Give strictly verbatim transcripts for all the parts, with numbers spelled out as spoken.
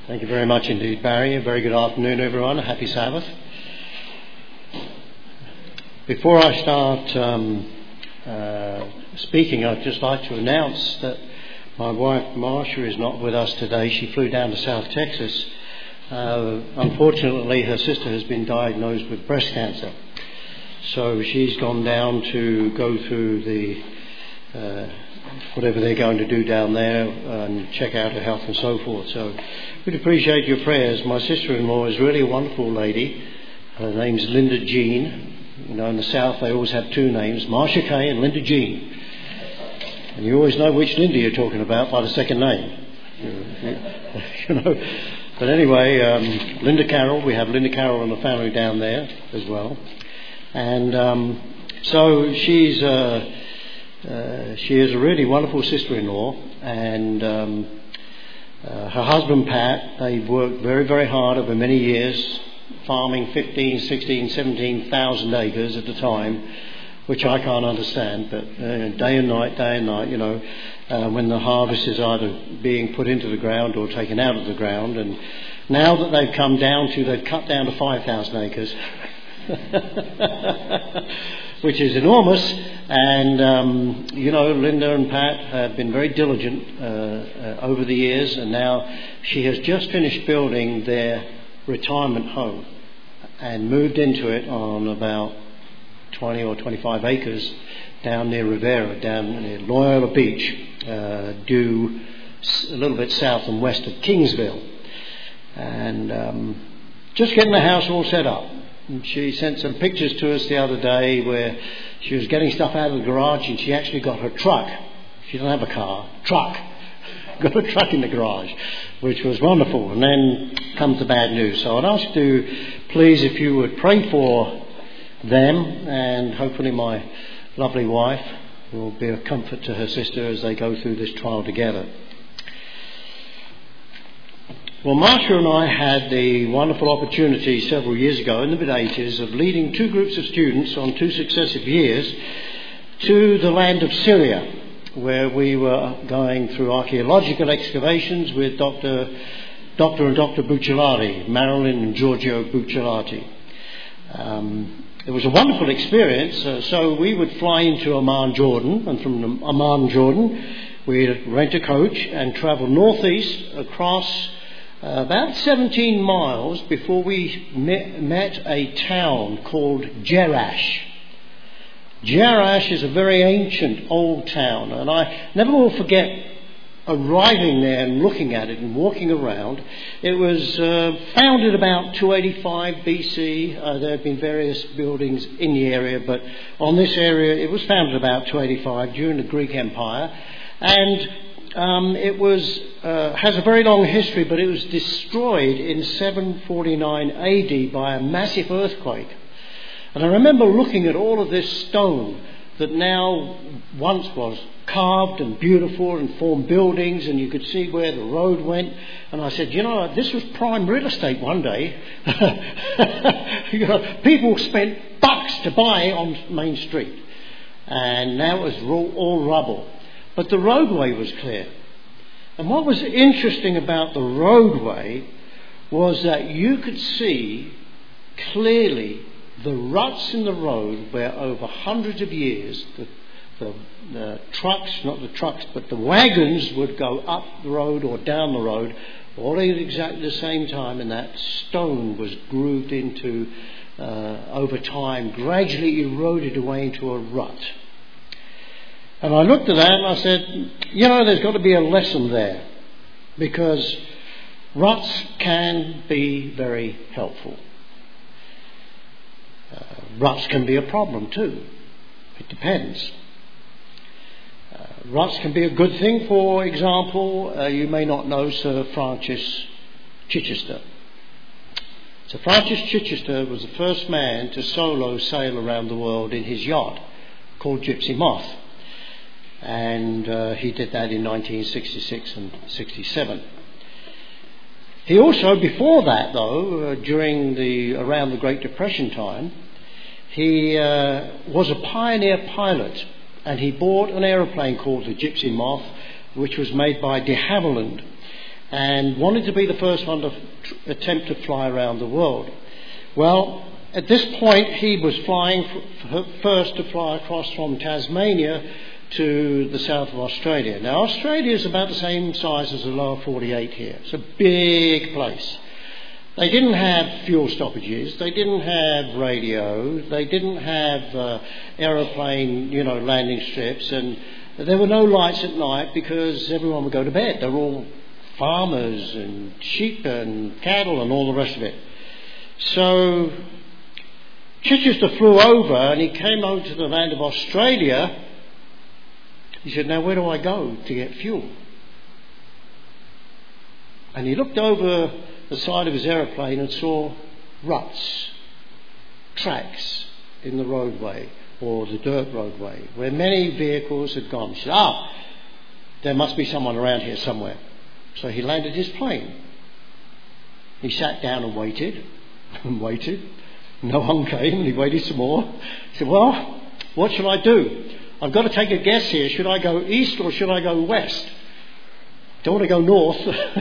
Thank you very much indeed, Barry. A very good afternoon, everyone. A happy Sabbath. Before I start um, uh, speaking, I'd just like to announce that my wife, Marcia, is not with us today. She flew down to South Texas. Uh, unfortunately, her sister has been diagnosed with breast cancer. So she's gone down to go through the uh, whatever they're going to do down there and check out her health and so forth. So we'd appreciate your prayers. My sister-in-law is really a wonderful lady. Her name's Linda Jean. You know, in the South they always have two names, Marcia Kay and Linda Jean. And you always know which Linda you're talking about by the second name. You know. But anyway, um, Linda Carroll, we have Linda Carroll and the family down there as well. And um, so she's uh, uh, she is a really wonderful sister-in-law, and um, uh, her husband Pat, they've worked very, very hard over many years, farming fifteen, sixteen, seventeen thousand acres at a time, which I can't understand, but uh, day and night, day and night, you know, uh, when the harvest is either being put into the ground or taken out of the ground. And now that they've come down to, they've cut down to five thousand acres, which is enormous. And, um, you know, Linda and Pat have been very diligent uh, uh, over the years, and now she has just finished building their retirement home and moved into it on about twenty or twenty-five acres down near Rivera, down near Loyola Beach, uh, due a little bit south and west of Kingsville. And um, just getting the house all set up. And she sent some pictures to us the other day where she was getting stuff out of the garage, and she actually got her truck. She doesn't have a car. Truck. Got a truck in the garage, which was wonderful. And then comes the bad news. So I'd ask you to please, if you would, pray for them, and hopefully my lovely wife will be a comfort to her sister as they go through this trial together. Well, Marcia and I had the wonderful opportunity several years ago in the mid eighties of leading two groups of students on two successive years to the land of Syria, where we were going through archaeological excavations with Doctor Doctor and Doctor Bucciolati, Marilyn and Giorgio Bucciolati. Um, it was a wonderful experience. Uh, so we would fly into Amman, Jordan, and from Amman, Jordan, we'd rent a coach and travel northeast across uh, about seventeen miles before we met, met a town called Jerash. Jerash is a very ancient old town, and I never will forget arriving there and looking at it and walking around. It was uh, founded about two eighty-five B C. Uh, there have been various buildings in the area, but on this area it was founded about two eighty-five during the Greek Empire, and um, it was uh, has a very long history, but it was destroyed in seven forty-nine A D by a massive earthquake. And I remember looking at all of this stone that now once was carved and beautiful and formed buildings, and you could see where the road went. And I said, you know, this was prime real estate one day. You know, people spent bucks to buy on Main Street, and now it was all rubble. But the roadway was clear. And what was interesting about the roadway was that you could see clearly the ruts in the road where over hundreds of years the, the, the trucks, not the trucks, but the wagons would go up the road or down the road all at exactly the same time, and that stone was grooved into, uh, over time, gradually eroded away into a rut. And I looked at that and I said, you know, there's got to be a lesson there, because ruts can be very helpful. Uh, ruts can be a problem too. It depends. Uh, ruts can be a good thing. For example, uh, you may not know Sir Francis Chichester. Sir Francis Chichester was the first man to solo sail around the world in his yacht called Gypsy Moth. And uh, he did that in nineteen sixty-six and sixty-seven. He also, before that though, uh, during the, around the Great Depression time, he uh, was a pioneer pilot, and he bought an aeroplane called the Gypsy Moth, which was made by de Havilland. and wanted to be the first one to tr- attempt to fly around the world. Well, at this point he was flying f- f- first to fly across from Tasmania to the south of Australia. Now, Australia is about the same size as the lower forty-eight here. It's a big place. They didn't have fuel stoppages, they didn't have radio, they didn't have uh, aeroplane, you know, landing strips, and there were no lights at night because everyone would go to bed. They were all farmers and sheep and cattle and all the rest of it. So Chichester flew over and he came over to the land of Australia. He said, now where do I go to get fuel? And he looked over the side of his aeroplane and saw ruts, tracks in the roadway or the dirt roadway where many vehicles had gone. He said, ah, there must be someone around here somewhere. So he landed his plane. He sat down and waited and waited. No one came, and he waited some more. He said, well, what shall I do? I've got to take a guess here. Should I go east or should I go west? Don't want to go north.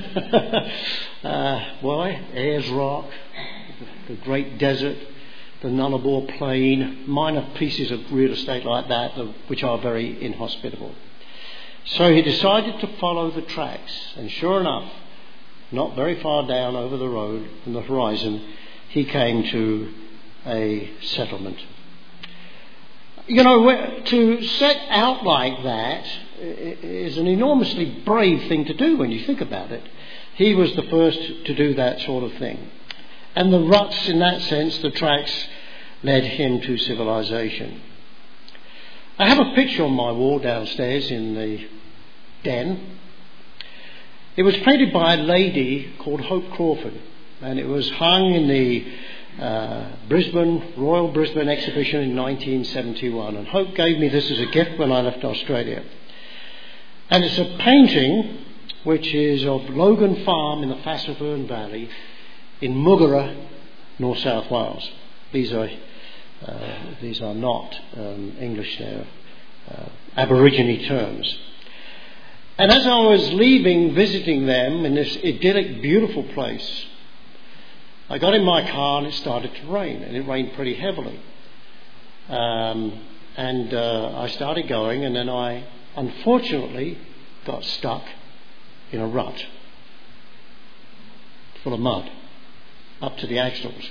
uh, why? Ayers Rock, the Great Desert, the Nullarbor Plain, minor pieces of real estate like that, which are very inhospitable. So he decided to follow the tracks, and sure enough, not very far down over the road from the horizon, he came to a settlement. You know, to set out like that is an enormously brave thing to do when you think about it. He was the first to do that sort of thing. And the ruts, in that sense, the tracks, led him to civilization. I have a picture on my wall downstairs in the den. It was painted by a lady called Hope Crawford, and it was hung in the uh, Brisbane Royal Brisbane exhibition in nineteen seventy-one. And Hope gave me this as a gift when I left Australia. And it's a painting which is of Logan Farm in the Fassifern Valley in Muggera, North South Wales. These are uh, these are not um, English, they're uh, Aborigine terms. And as I was leaving, visiting them in this idyllic, beautiful place, I got in my car and it started to rain, and it rained pretty heavily. Um, and uh, I started going, and then I unfortunately got stuck in a rut full of mud up to the axles.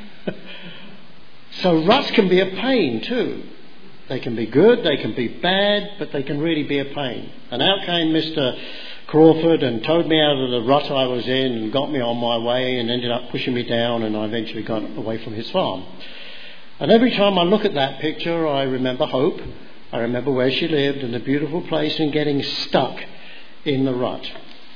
So ruts can be a pain too. They can be good, they can be bad, but they can really be a pain. And out came Mister Crawford and towed me out of the rut I was in and got me on my way and ended up pushing me down, and I eventually got away from his farm. And every time I look at that picture, I remember Hope. I remember where she lived and the beautiful place and getting stuck in the rut.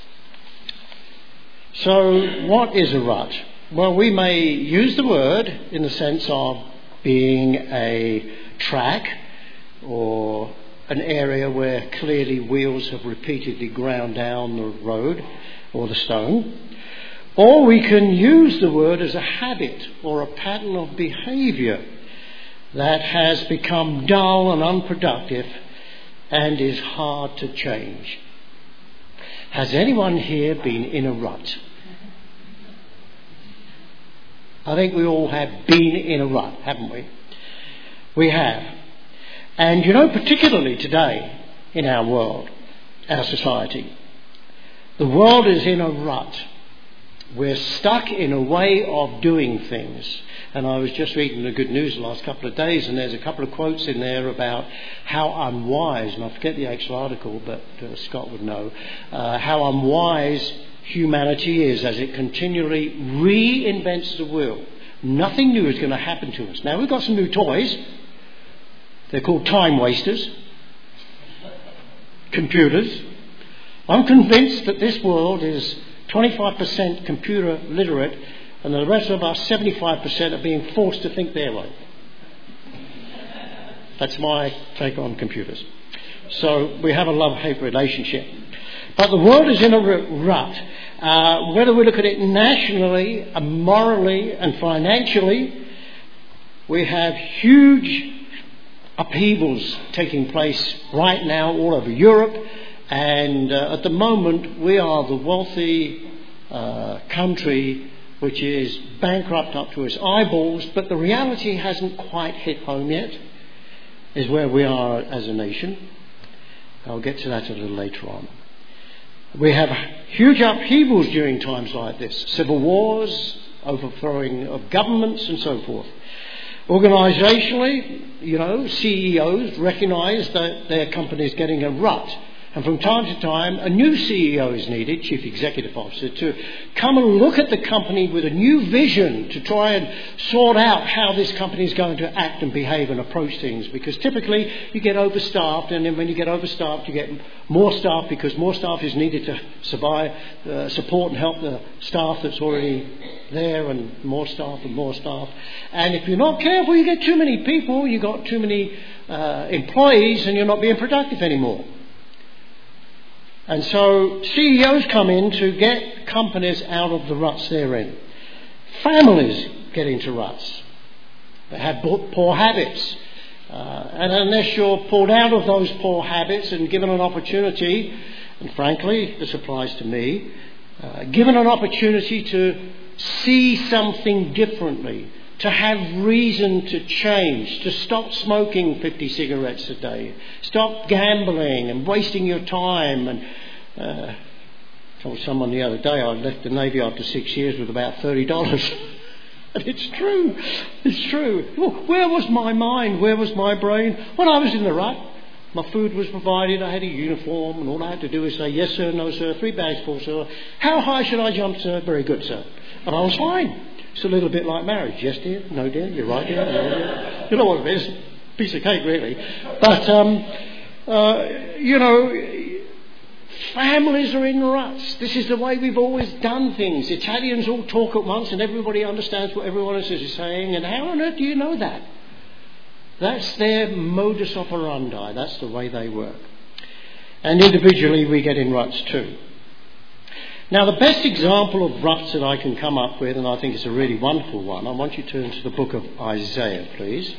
So what is a rut? Well, we may use the word in the sense of being a track or an area where clearly wheels have repeatedly ground down the road or the stone. Or we can use the word as a habit or a pattern of behaviour that has become dull and unproductive and is hard to change. Has anyone here been in a rut? I think we all have been in a rut, haven't we? We have. And you know, particularly today in our world, our society, the world is in a rut. We're stuck in a way of doing things. And I was just reading the Good News the last couple of days, and there's a couple of quotes in there about how unwise, and I forget the actual article, but uh, Scott would know, uh, how unwise humanity is as it continually reinvents the wheel. Nothing new is going to happen to us. Now, we've got some new toys. They're called time wasters. Computers. I'm convinced that this world is twenty-five percent computer literate, and the rest of us, seventy-five percent, are being forced to think their way. That's my take on computers. So we have a love-hate relationship. But the world is in a rut. Uh, whether we look at it nationally, and morally and financially, we have huge upheavals taking place right now all over Europe And uh, at the moment, we are the wealthy uh, country which is bankrupt up to its eyeballs, but the reality hasn't quite hit home yet, is where we are as a nation. I'll get to that a little later on. We have huge upheavals during times like this. Civil wars, overthrowing of governments and so forth. Organisationally, you know, C E Os recognise that their company is getting a rut. And from time to time, a new C E O is needed, Chief Executive Officer, to come and look at the company with a new vision to try and sort out how this company is going to act and behave and approach things. Because typically you get overstaffed, and then when you get overstaffed, you get more staff because more staff is needed to survive, uh, support and help the staff that's already there, and more staff and more staff. And if you're not careful, you get too many people, you've got too many uh, employees, and you're not being productive anymore. And so C E Os come in to get companies out of the ruts they're in. Families get into ruts. They have poor habits. Uh, and unless you're pulled out of those poor habits and given an opportunity, and frankly, this applies to me, uh, given an opportunity to see something differently, to have reason to change, to stop smoking fifty cigarettes a day, stop gambling and wasting your time. And uh, I told someone the other day I left the Navy after six years with about thirty dollars. And it's true, it's true. Well, where was my mind? Where was my brain? When I was in the rut, my food was provided, I had a uniform, and all I had to do was say, yes sir, no sir, three bags full sir. How high should I jump sir? Very good sir. And I was fine. It's a little bit like marriage. Yes, dear. No, dear. You're right, dear. No, dear. You know what it is. Piece of cake, really. But, um, uh, you know, families are in ruts. This is the way we've always done things. Italians all talk at once and everybody understands what everyone else is saying. And how on earth do you know that? That's their modus operandi. That's the way they work. And individually, we get in ruts too. Now, the best example of ruts that I can come up with, and I think it's a really wonderful one, I want you to turn to the book of Isaiah, please.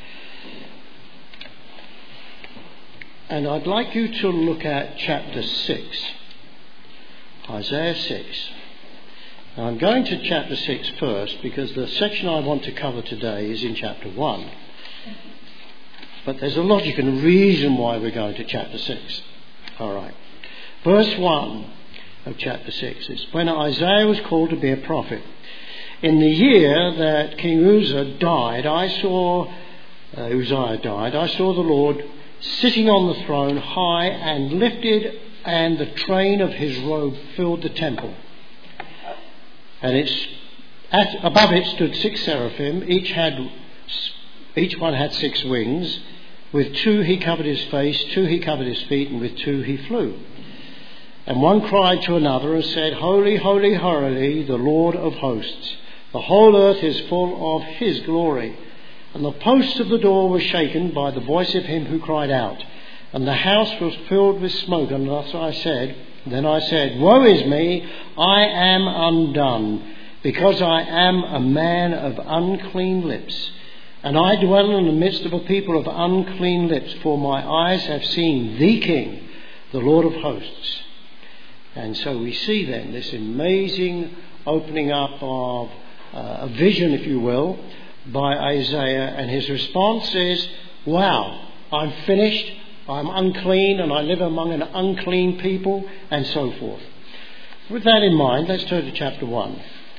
And I'd like you to look at chapter six. Isaiah six. Now, I'm going to chapter six first because the section I want to cover today is in chapter one. But there's a logic and a reason why we're going to chapter six. All right. Verse one. Of chapter six. It's when Isaiah was called to be a prophet. In the year that King Uzziah died, I saw, uh, Uzziah died, I saw the Lord sitting on the throne high and lifted, and the train of his robe filled the temple. And it's, at, above it stood six seraphim, each had, each one had six wings. With two he covered his face, two he covered his feet, and with two he flew. And one cried to another and said, Holy, holy, holy, the Lord of hosts. The whole earth is full of his glory. And the posts of the door were shaken by the voice of him who cried out. And the house was filled with smoke. And thus I said, then I said, Woe is me, I am undone, because I am a man of unclean lips. And I dwell in the midst of a people of unclean lips, for my eyes have seen the King, the Lord of hosts. And so we see then this amazing opening up of uh, a vision, if you will, by Isaiah. And his response is, wow, I'm finished, I'm unclean, and I live among an unclean people, and so forth. With that in mind, let's turn to chapter one.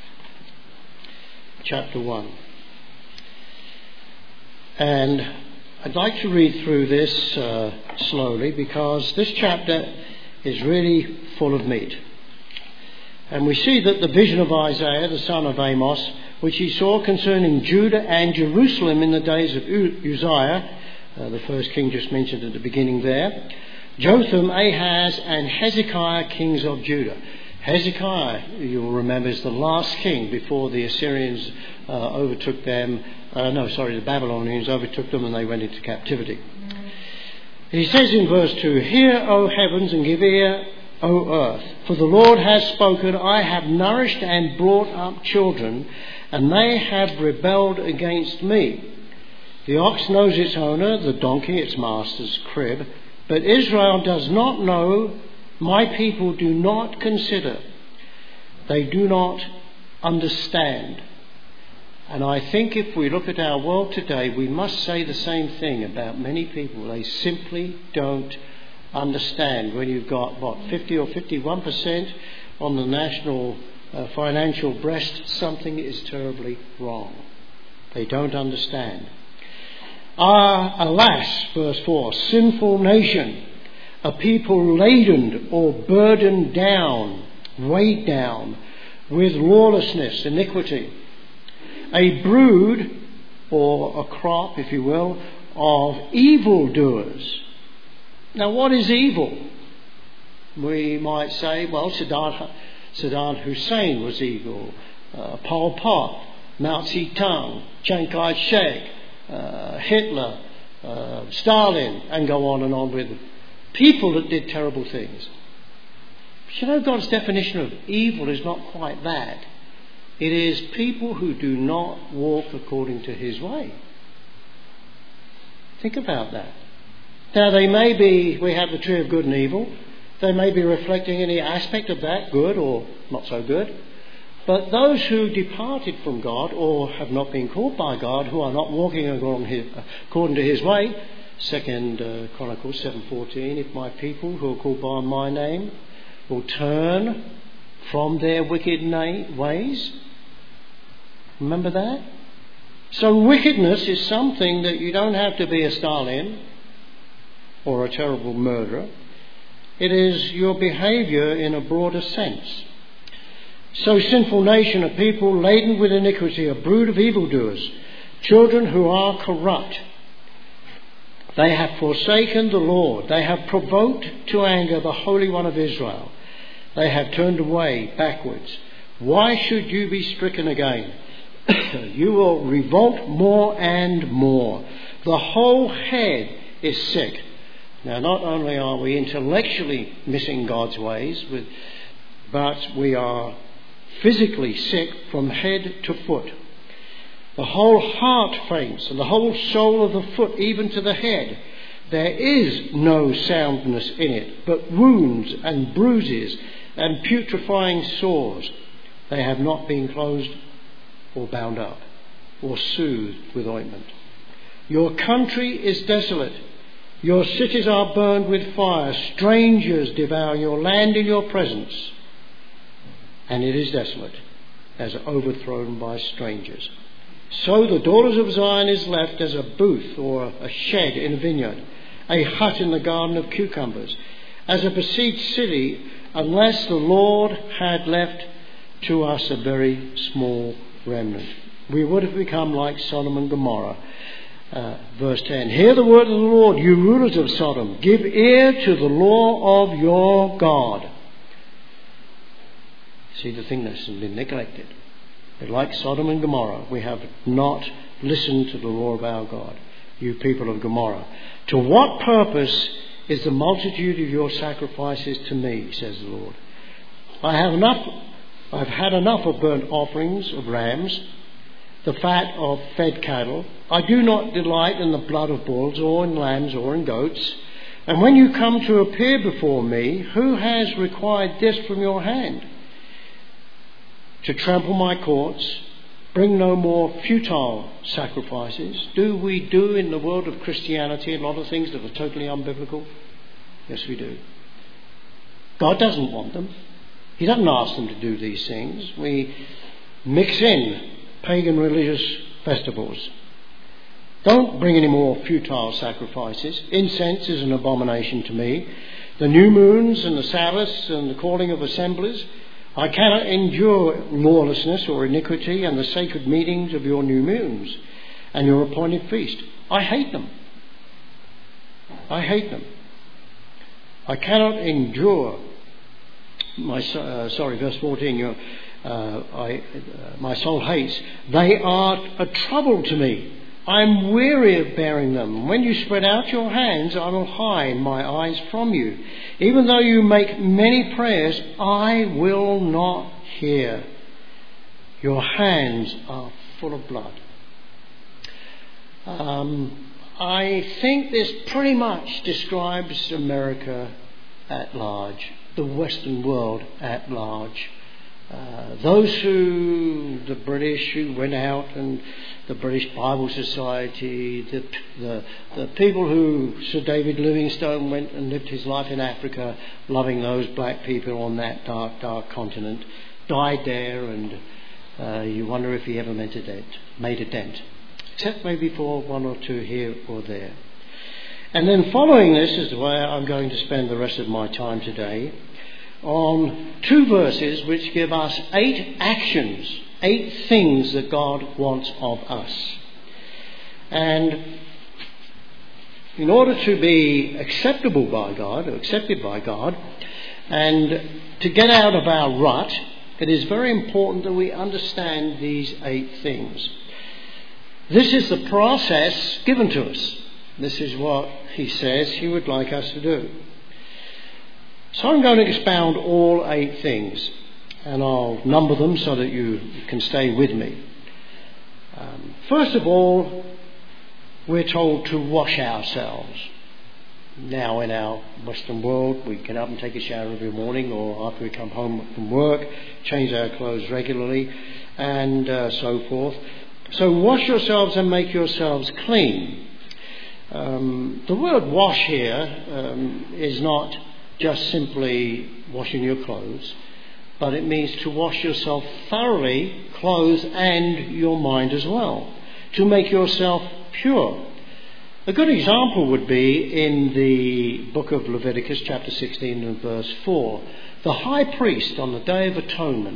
Chapter one. And I'd like to read through this uh, slowly, because this chapter is really full of meat. And we see that the vision of Isaiah, the son of Amos, which he saw concerning Judah and Jerusalem in the days of Uzziah, uh, the first king just mentioned at the beginning there, Jotham, Ahaz and Hezekiah, kings of Judah. Hezekiah, you'll remember, is the last king before the Assyrians uh, overtook them. Uh, no, sorry, the Babylonians overtook them and they went into captivity. He says in verse two, Hear, O heavens, and give ear, O earth, for the Lord has spoken, I have nourished and brought up children, and they have rebelled against me. The ox knows its owner, the donkey its master's crib, But Israel does not know, my people do not consider, they do not understand. And I think if we look at our world today, we must say the same thing about many people. They simply don't understand. When you've got, what, fifty or fifty-one percent on the national uh, financial breast, something is terribly wrong. They don't understand. Ah, alas, verse four, sinful nation, a people laden or burdened down, weighed down with lawlessness, iniquity. A brood, or a crop, if you will, of evildoers. Now, what is evil? We might say, well, Saddam, Saddam Hussein was evil, uh, Pol Pot, Mao Zedong, Chiang Kai-shek, uh, Hitler, uh, Stalin, and go on and on with them. People that did terrible things. But you know, God's definition of evil is not quite that. It is people who do not walk according to his way. Think about that. Now, they may be, we have the tree of good and evil. They may be reflecting any aspect of that, good or not so good. But those who departed from God or have not been called by God, who are not walking according to his way, Second uh, Chronicles seven fourteen, if my people who are called by my name will turn from their wicked na- ways. Remember that? So wickedness is something that you don't have to be a Stalin or a terrible murderer. It is your behaviour in a broader sense. So sinful nation, a people laden with iniquity, a brood of evildoers, children who are corrupt. They have forsaken the Lord. They have provoked to anger the Holy One of Israel. They have turned away backwards. Why should you be stricken again? You will revolt more and more. The whole head is sick. Now, not only are we intellectually missing God's ways, with, but we are physically sick from head to foot. The whole heart faints, and the whole soul of the foot, even to the head. There is no soundness in it, but wounds and bruises and putrefying sores. They have not been closed or bound up or soothed with ointment. Your country is desolate. Your cities are burned with fire. Strangers devour your land in your presence. And it is desolate, as overthrown by strangers. So the daughters of Zion is left as a booth or a shed in a vineyard, a hut in the garden of cucumbers, as a besieged city, unless the Lord had left to us a very small remnant. We would have become like Sodom and Gomorrah. Uh, verse ten, hear the word of the Lord, you rulers of Sodom. Give ear to the law of your God. See, the thing that's been neglected. Like Sodom and Gomorrah, we have not listened to the law of our God, you people of Gomorrah. To what purpose is the multitude of your sacrifices to me, says the Lord? I have enough, I've had enough of burnt offerings of rams, the fat of fed cattle. I do not delight in the blood of bulls or in lambs or in goats. And when you come to appear before me, who has required this from your hand? To trample my courts, bring no more futile sacrifices. Do we do in the world of Christianity a lot of things that are totally unbiblical? Yes, we do. God doesn't want them. He doesn't ask them to do these things. We mix in pagan religious festivals. Don't bring any more futile sacrifices. Incense is an abomination to me. The new moons and the Sabbaths and the calling of assemblies. I cannot endure lawlessness or iniquity and the sacred meetings of your new moons and your appointed feast. I hate them. I hate them. I cannot endure. My uh, sorry, verse fourteen. Your, uh, I, uh, my soul hates. They are a trouble to me. I am weary of bearing them. When you spread out your hands, I will hide my eyes from you. Even though you make many prayers, I will not hear. Your hands are full of blood. Um, I think this pretty much describes America at large, the Western world at large. Uh, those who, the British who went out, and the British Bible Society, the, the, the people who Sir David Livingstone went and lived his life in Africa, loving those black people on that dark, dark continent, died there, and uh, you wonder if he ever made a dent, made a dent, except maybe for one or two here or there. And then following this is where I'm going to spend the rest of my time today, on two verses which give us eight actions, eight things that God wants of us. And in order to be acceptable by God, or accepted by God, and to get out of our rut, it is very important that we understand these eight things. This is the process given to us. This is what he says he would like us to do. So I'm going to expound all eight things, and I'll number them so that you can stay with me. Um, first of all, we're told to wash ourselves. Now in our Western world, we get up and take a shower every morning, or after we come home from work, change our clothes regularly, and uh, so forth. So wash yourselves and make yourselves clean. Um, the word wash here um, is not just simply washing your clothes, but it means to wash yourself thoroughly, clothes and your mind as well, to make yourself pure. A good example would be in the book of Leviticus chapter sixteen and verse four. The high priest on the Day of Atonement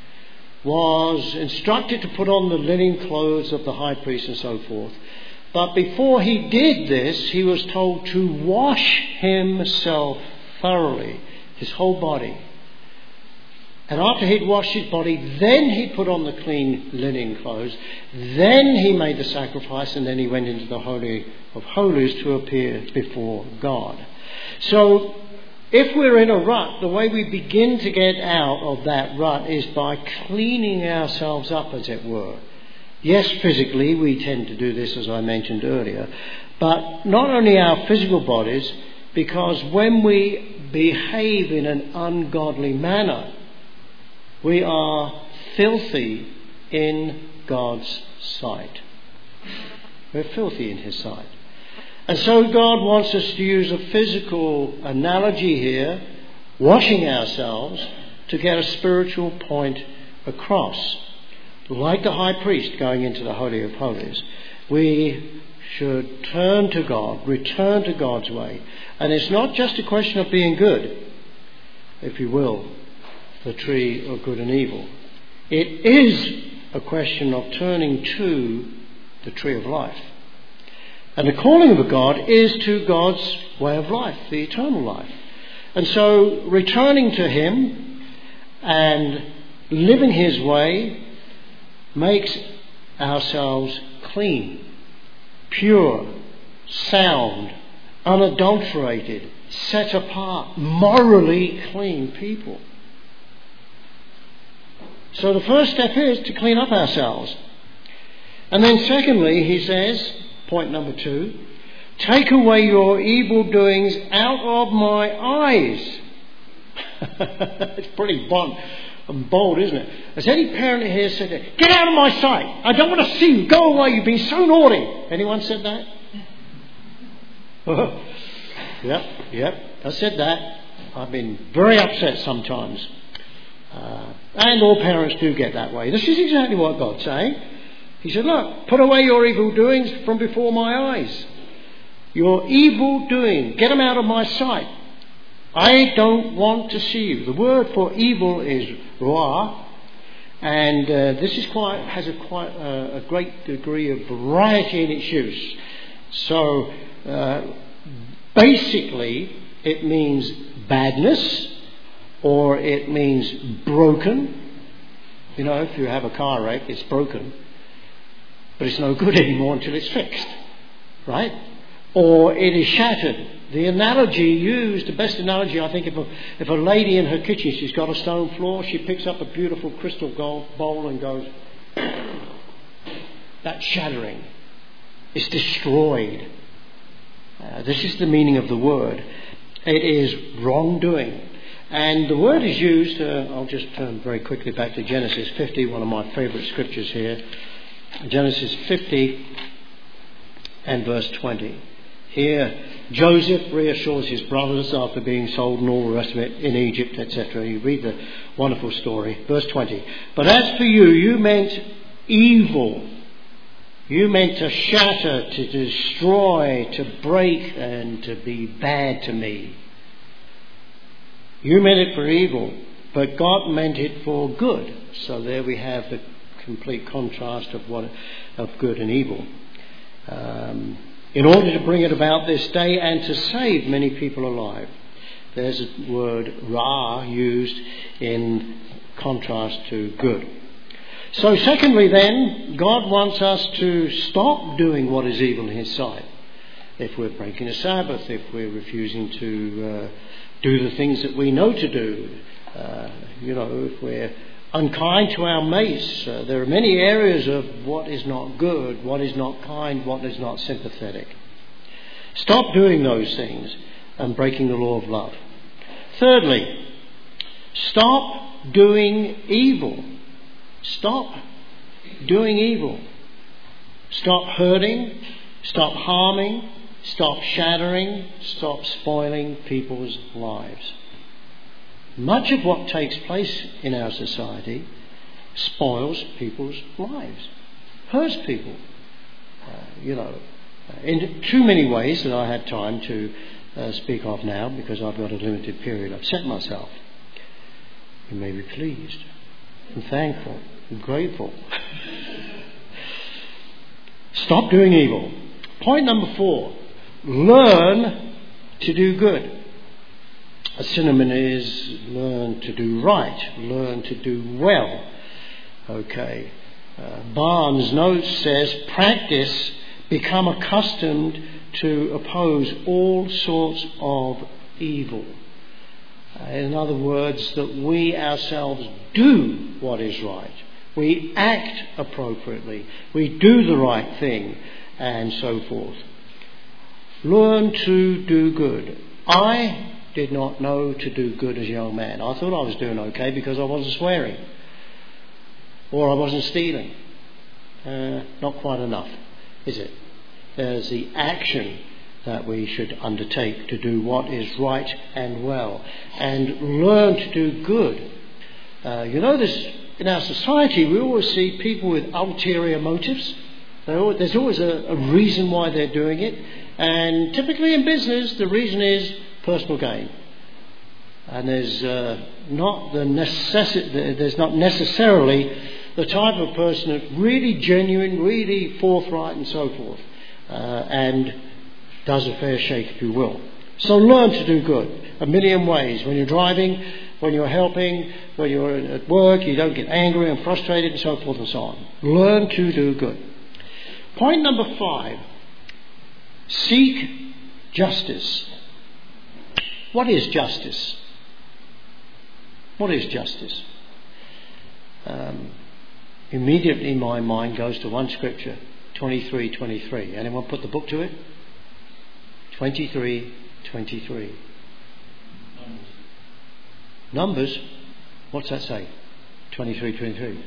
was instructed to put on the linen clothes of the high priest and so forth. But before he did this, he was told to wash himself thoroughly, his whole body. And after he'd washed his body, then he put on the clean linen clothes. Then he made the sacrifice, and then he went into the Holy of Holies to appear before God. So, if we're in a rut, the way we begin to get out of that rut is by cleaning ourselves up, as it were. Yes, physically, we tend to do this, as I mentioned earlier, but not only our physical bodies, because when we behave in an ungodly manner, we are filthy in God's sight. We're filthy in his sight. And so God wants us to use a physical analogy here, washing ourselves, to get a spiritual point across. Like the high priest going into the Holy of Holies, we should turn to God, return to God's way. And it's not just a question of being good, if you will, the tree of good and evil. It is a question of turning to the tree of life. And the calling of a God is to God's way of life, the eternal life. And so returning to him and living his way makes ourselves clean, pure, sound, unadulterated, set apart, morally clean people. So the first step is to clean up ourselves. And then secondly, he says, point number two, take away your evil doings out of my eyes. It's pretty blunt and bold, isn't it? As any parent here said, get out of my sight. I don't want to see you. Go away. You've been so naughty. Anyone said that? Yep, yep. I said that. I've been very upset sometimes. Uh, and all parents do get that way. This is exactly what God's saying. He said, look, put away your evil doings from before my eyes. Your evil doing, get them out of my sight. I don't want to see you. The word for evil is ra, and uh, this is quite has a quite uh, a great degree of variety in its use. So uh, basically, it means badness, or it means broken. You know, if you have a car wreck, it's broken, but it's no good anymore until it's fixed, right? Or it is shattered. The analogy used, the best analogy, I think, if a, if a lady in her kitchen, she's got a stone floor, she picks up a beautiful crystal gold bowl and goes, that's shattering. It's destroyed. Uh, this is the meaning of the word. It is wrongdoing. And the word is used, uh, I'll just turn very quickly back to Genesis fifty, one of my favourite scriptures here. Genesis fifty and verse twenty. Here, Joseph reassures his brothers after being sold and all the rest of it in Egypt, et cetera. You read the wonderful story. Verse twenty. But as for you, you meant evil. You meant to shatter, to destroy, to break, and to be bad to me. You meant it for evil, but God meant it for good. So there we have the complete contrast of what of good and evil. Um, in order to bring it about this day and to save many people alive. There's a word ra used in contrast to good. So secondly then, God wants us to stop doing what is evil in his sight. If we're breaking the Sabbath, if we're refusing to uh, do the things that we know to do, uh, you know, if we're unkind to our mates. Uh, there are many areas of what is not good, what is not kind, what is not sympathetic. Stop doing those things and breaking the law of love. Thirdly, stop doing evil. Stop doing evil. Stop hurting. Stop harming. Stop shattering. Stop spoiling people's lives. Much of what takes place in our society spoils people's lives, hurts people, uh, you know, in too many ways that I have time to uh, speak of now because I've got a limited period. I've set myself. You may be pleased and thankful and grateful. Stop doing evil. Point number four, learn to do good. A synonym is learn to do right, learn to do well. Okay. Uh, Barnes' note says, practice, become accustomed to oppose all sorts of evil. Uh, in other words, that we ourselves do what is right. We act appropriately. We do the right thing, and so forth. Learn to do good. I did not know to do good as a young man. I thought I was doing okay because I wasn't swearing or I wasn't stealing. Uh, not quite enough, is it? There's the action that we should undertake to do what is right and well and learn to do good. Uh, you know, this in our society we always see people with ulterior motives. Always, there's always a, a reason why they're doing it, and typically in business the reason is personal gain, and there's uh, not the necessi- there's not necessarily the type of person that's really genuine, really forthright, and so forth, uh, and does a fair shake, if you will. So learn to do good a million ways. When you're driving, when you're helping, when you're at work, you don't get angry and frustrated, and so forth and so on. Learn to do good. Point number five: seek justice. What is justice? What is justice? Um, immediately my mind goes to one scripture, twenty-three twenty-three. Anyone put the book to it? twenty-three twenty-three. Numbers. Numbers? What's that say? twenty-three twenty-three.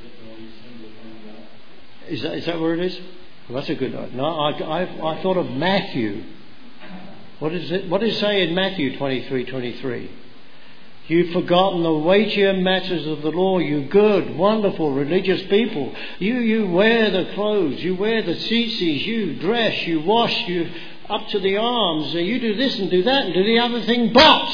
Is that, is that where it is? Well, that's a good one. No, I, I, I thought of Matthew. What is it? What does it say in Matthew twenty-three twenty-three? You've forgotten the weightier matters of the law, you good, wonderful, religious people. You you wear the clothes, you wear the tzitzis, you dress, you wash, you up to the arms, you do this and do that and do the other thing, but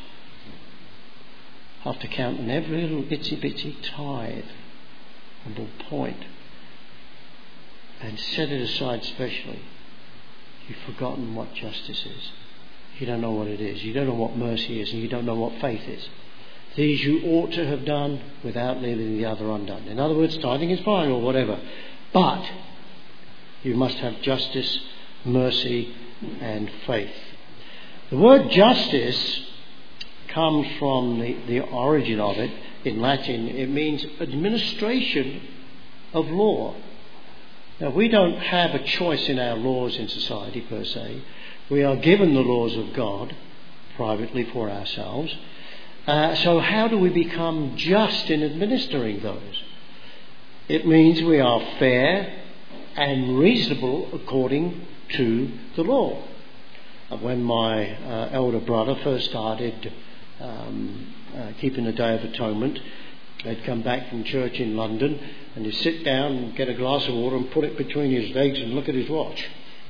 after counting every little itsy bitsy tithe and little point and set it aside specially, you've forgotten what justice is. You don't know what it is. You don't know what mercy is, and you don't know what faith is. These you ought to have done without leaving the other undone. In other words, tithing is fine or whatever, but you must have justice, mercy, and faith. The word justice comes from the, the origin of it in Latin. It means administration of law. Now, we don't have a choice in our laws in society per se. We are given the laws of God privately for ourselves. Uh, so how do we become just in administering those? It means we are fair and reasonable according to the law. When my uh, elder brother first started um, uh, keeping the Day of Atonement, they'd come back from church in London and he'd sit down and get a glass of water and put it between his legs and look at his watch.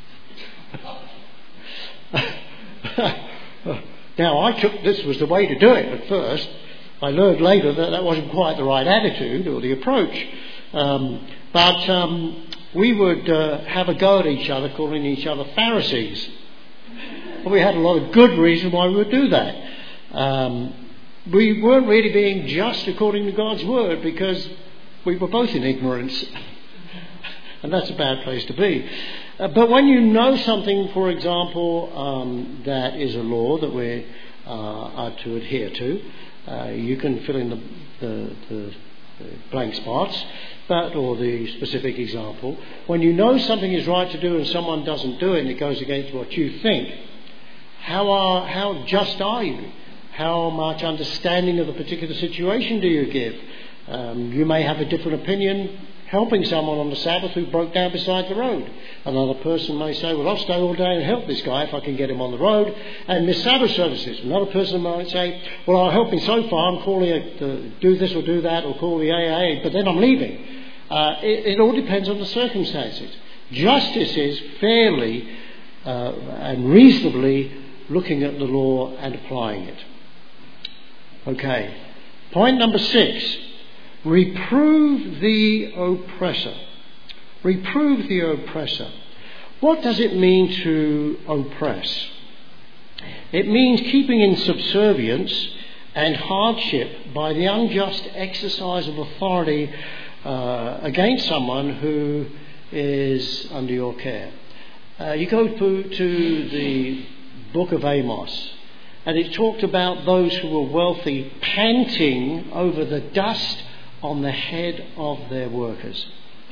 Now, I took this was the way to do it at first. I learned later that that wasn't quite the right attitude or the approach. Um, but um, we would uh, have a go at each other, calling each other Pharisees. We had a lot of good reason why we would do that. Um, we weren't really being just according to God's word because we were both in ignorance. And that's a bad place to be. Uh, but when you know something, for example, um, that is a law that we uh, are to adhere to, uh, you can fill in the, the, the, the blank spots, but or the specific example. When you know something is right to do and someone doesn't do it and it goes against what you think, how are how just are you? How much understanding of the particular situation do you give? Um, you may have a different opinion helping someone on the Sabbath who broke down beside the road. Another person may say, well, I'll stay all day and help this guy if I can get him on the road and miss Sabbath services. Another person might say, well, I'll help him so far, I'm calling it to do this or do that or call the A A, but then I'm leaving. Uh, it, it all depends on the circumstances. Justice is fairly uh, and reasonably looking at the law and applying it. Okay. Point number six. Reprove the oppressor. Reprove the oppressor. What does it mean to oppress? It means keeping in subservience and hardship by the unjust exercise of authority uh, against someone who is under your care. Uh, you go to, to the book of Amos, and it talked about those who were wealthy panting over the dust on the head of their workers.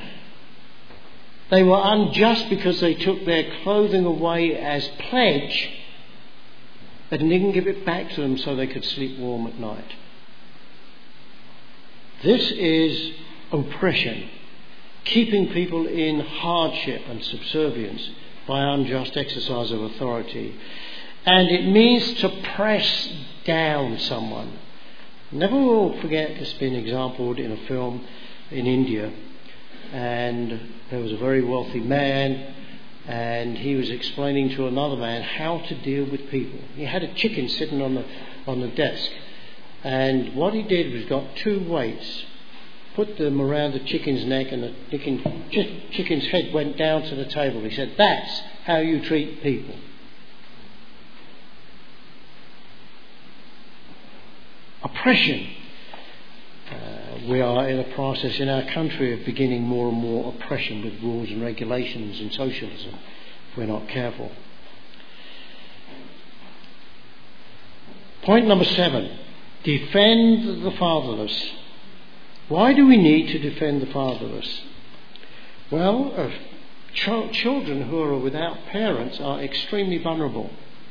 They were unjust because they took their clothing away as pledge and didn't give it back to them so they could sleep warm at night. This is oppression, keeping people in hardship and subservience by unjust exercise of authority. And it means to press down someone. Never will forget this being exampled in a film in India, and there was a very wealthy man, and he was explaining to another man how to deal with people. He had a chicken sitting on the on the desk, and what he did was got two weights, put them around the chicken's neck, and the chicken, chicken's head went down to the table. He said, "That's how you treat people." Oppression. Uh, we are in a process in our country of beginning more and more oppression with rules and regulations and socialism if we're not careful. Point number seven. Defend the fatherless. Why do we need to defend the fatherless? Well, uh, ch- children who are without parents are extremely vulnerable.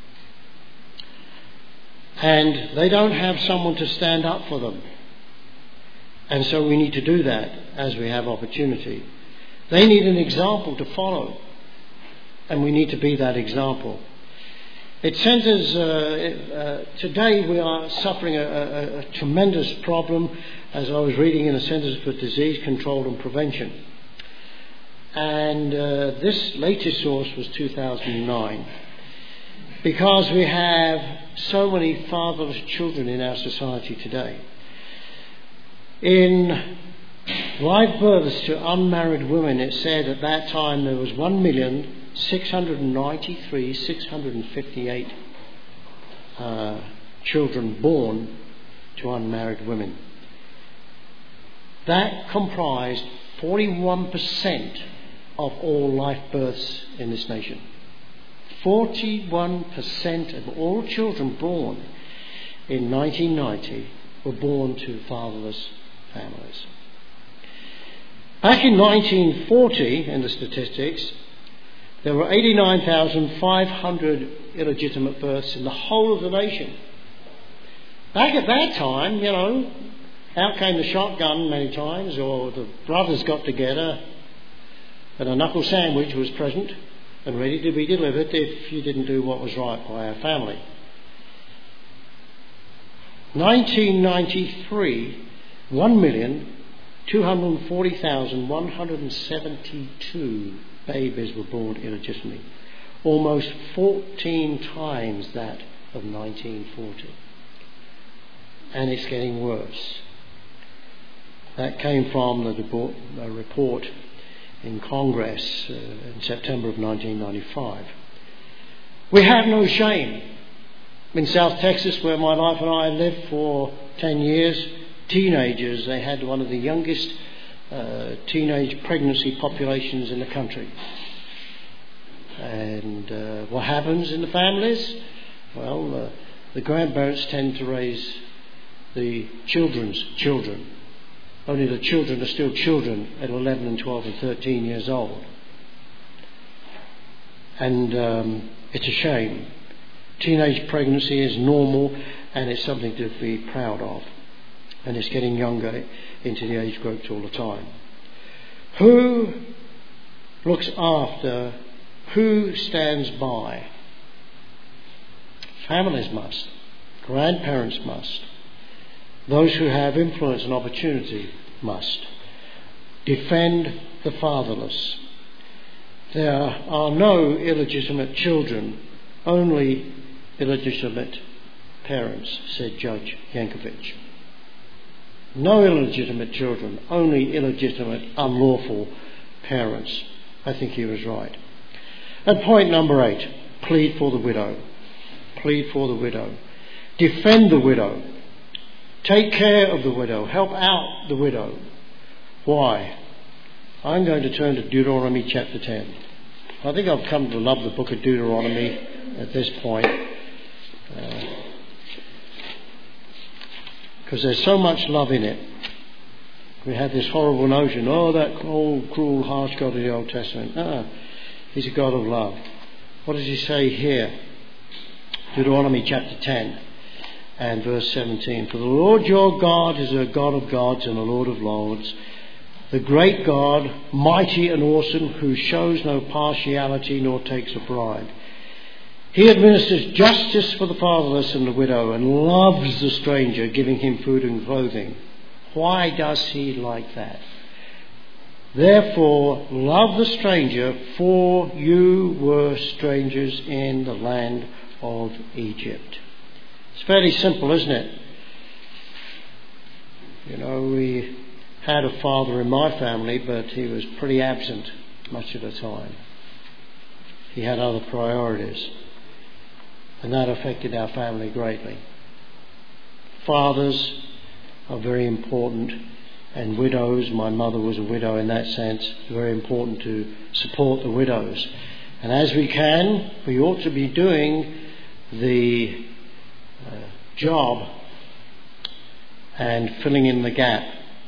And they don't have someone to stand up for them. And so we need to do that as we have opportunity. They need an example to follow. And we need to be that example. It sends us, uh, uh, today we are suffering a, a, a tremendous problem, as I was reading in the Centers for Disease Control and Prevention. And uh, this latest source was two thousand nine. Because we have so many fatherless children in our society today. In live births to unmarried women, it said at that time there was one million six hundred ninety-three thousand six hundred fifty-eight uh, children born to unmarried women. That comprised forty-one percent of all live births in this nation. forty-one percent of all children born in nineteen ninety were born to fatherless families. Back in nineteen forty, in the statistics, There were eighty-nine thousand five hundred illegitimate births in the whole of the nation. Back at that time, you know, out came the shotgun many times, or the brothers got together and a knuckle sandwich was present and ready to be delivered if you didn't do what was right by our family. nineteen ninety-three, one million two hundred forty thousand one hundred seventy-two babies were born illegitimately, almost fourteen times that of nineteen forty. And it's getting worse. That came from the a report in Congress uh, in September of nineteen ninety-five. We have no shame. In South Texas, where my wife and I lived for ten years, teenagers, they had one of the youngest uh, teenage pregnancy populations in the country. And uh, what happens in the families? Well, uh, the grandparents tend to raise the children's children. Only the children are still children at eleven and twelve and thirteen years old. And um, it's a shame. Teenage pregnancy is normal and it's something to be proud of. And it's getting younger into the age groups all the time. Who looks after, who stands by? Families must. Grandparents must. Those who have influence and opportunity must. Defend the fatherless. There are no illegitimate children, only illegitimate parents, said Judge Yankovic. No illegitimate children, only illegitimate, unlawful parents. I think he was right. And point number eight, plead for the widow. Plead for the widow. Defend the widow. Take care of the widow. Help out the widow. Why? I'm going to turn to Deuteronomy chapter ten. I think I've come to love the book of Deuteronomy at this point. Because uh, there's so much love in it. We have this horrible notion, oh, that old, cruel, harsh God of the Old Testament. Ah, he's a God of love. What does he say here? Deuteronomy chapter ten. And verse seventeen, for the Lord your God is a God of gods and a Lord of lords, the great God, mighty and awesome, who shows no partiality nor takes a bribe. He administers justice for the fatherless and the widow and loves the stranger, giving him food and clothing. Why does he like that? Therefore, love the stranger, for you were strangers in the land of Egypt. It's fairly simple, isn't it? You know, we had a father in my family, but he was pretty absent much of the time. He had other priorities, and that affected our family greatly. Fathers are very important, and widows, my mother was a widow in that sense, very important to support the widows. And as we can, we ought to be doing the Uh, job and filling in the gap.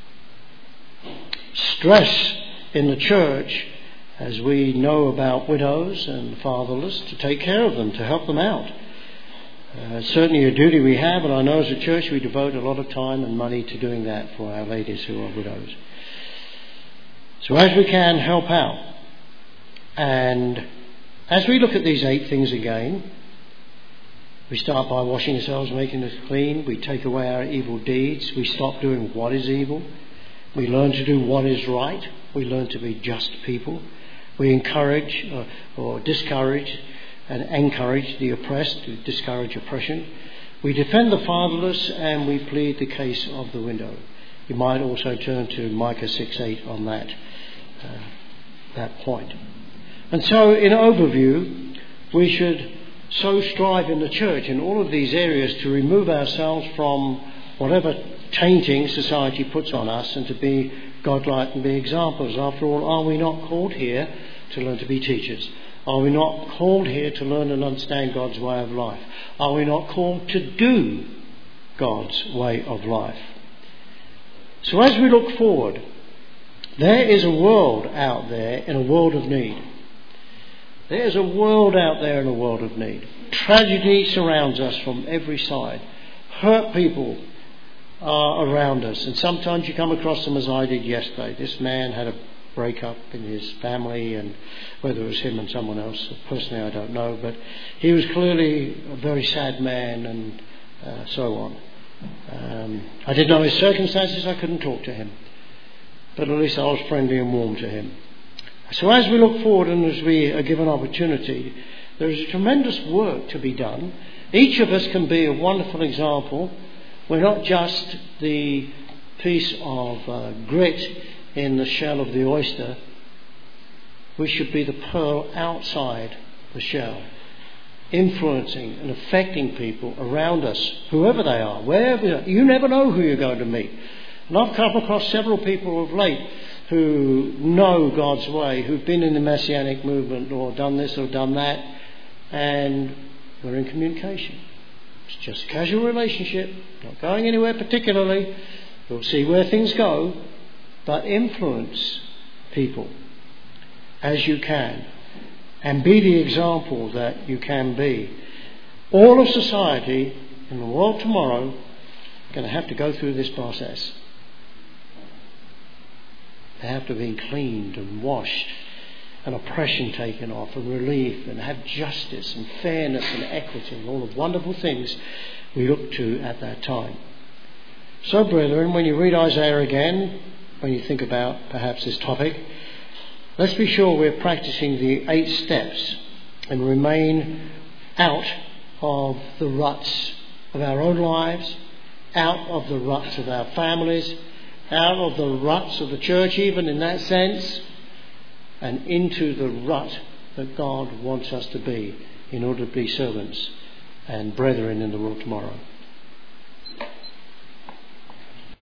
Stress in the church, as we know about widows and fatherless, to take care of them, to help them out. Uh, it's certainly a duty we have, and I know as a church we devote a lot of time and money to doing that for our ladies who are widows. So as we can, help out. And as we look at these eight things again, we start by washing ourselves, making us clean. We take away our evil deeds. We stop doing what is evil. We learn to do what is right. We learn to be just people. We encourage or, or discourage and encourage the oppressed, to discourage oppression. We defend the fatherless, and we plead the case of the widow. You might also turn to Micah six eight on that, uh, that point. And so, in overview, we should so strive in the church in all of these areas to remove ourselves from whatever tainting society puts on us and to be godlike and be examples. After all, are we not called here to learn to be teachers? Are we not called here to learn and understand God's way of life? Are we not called to do God's way of life? So as we look forward, there is a world out there in a world of need. There's a world out there in a world of need. Tragedy surrounds us from every side. Hurt people are around us, and sometimes you come across them as I did yesterday. This man had a break-up in his family, and whether it was him and someone else, personally I don't know, but he was clearly a very sad man, and uh, so on. Um, I didn't know his circumstances, I couldn't talk to him, but at least I was friendly and warm to him. So as we look forward and as we are given opportunity, there is a tremendous work to be done. Each of us can be a wonderful example. We're not just the piece of uh, grit in the shell of the oyster. We should be the pearl outside the shell, influencing and affecting people around us, whoever they are, wherever. You never know who you're going to meet. And I've come across several people of late who know God's way, who've been in the Messianic movement or done this or done that, and we're in communication. It's just a casual relationship, not going anywhere particularly. We'll see where things go, but influence people as you can and be the example that you can be. All of society in the world tomorrow are going to have to go through this process. They have to be cleaned and washed and oppression taken off and relief and have justice and fairness and equity and all the wonderful things we look to at that time. So, brethren, when you read Isaiah again, when you think about perhaps this topic, let's be sure we're practicing the eight steps and remain out of the ruts of our own lives, out of the ruts of our families, out of the ruts of the church even in that sense, and into the rut that God wants us to be in order to be servants and brethren in the world tomorrow.